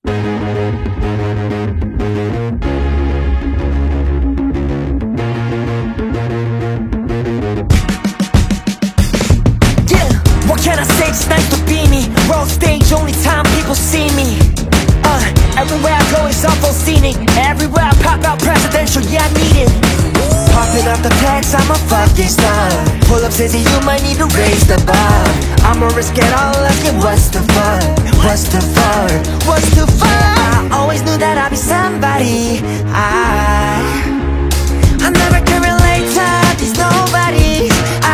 What can I say, it's nice to be me. World stage, only time people see me. Everywhere I go it's awful scenic. Everywhere I pop out presidential, yeah I need it. Popping up the packs, I'm a fucking star. Pull up says you might need to raise the bar. I'ma risk it all, asking what's the fun? What's too far? What's too far? I always knew that I'd be somebody. I never can relate to these nobodies.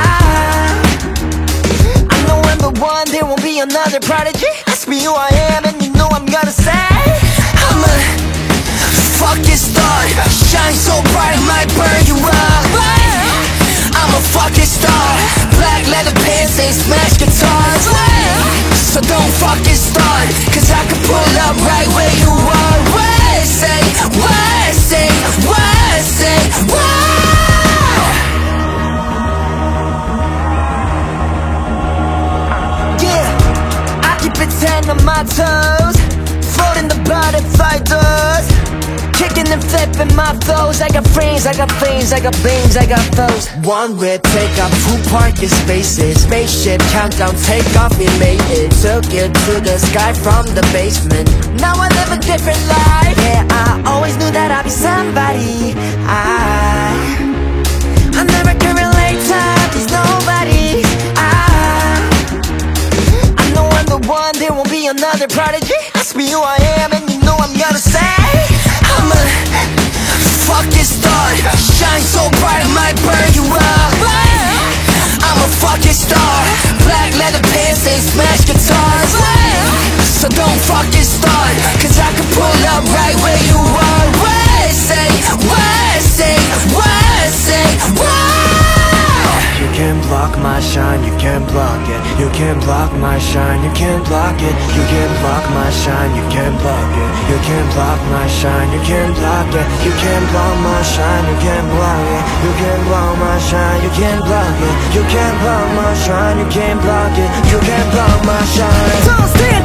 One, there won't be another prodigy. Ask me who I am and you know I'm gonna say I'm a fucking star. Shine so bright I might burn you up. I'm a fucking star. Black leather pants and smash guitars. So don't fucking start, cause I can pull up right where you are. What say, what say, what say, what? Ten on my toes, floating the butterfly doors, kicking and flipping my flows. I got frames, I got flames, I got beams, I got foes. One whip, take off 2 parking spaces. Spaceship, countdown, take off, we made it. Took it to the sky from the basement. Now I live a different life. Yeah, I always knew that I'd be somebody. I never can relate to these nobodies. One, there won't be another prodigy. Ask me who I am and you know I'm gonna say I'm a fucking star. Shine so bright I might burn you up. I'm a fucking star. Black leather pants and smash guitars. So don't fucking start, cause I can pull up right where you are. What say, what say, what say, what? You can't block my shine, you can't block it. You can't block my shine, you can't block it. You can't block my shine, you can't block it. You can't block my shine, you can't block it. You can't block my shine, you can't block it. You can't block my shine, you can't block it. You can't block my shine, you can't block it. You can't block my shine. Don't stand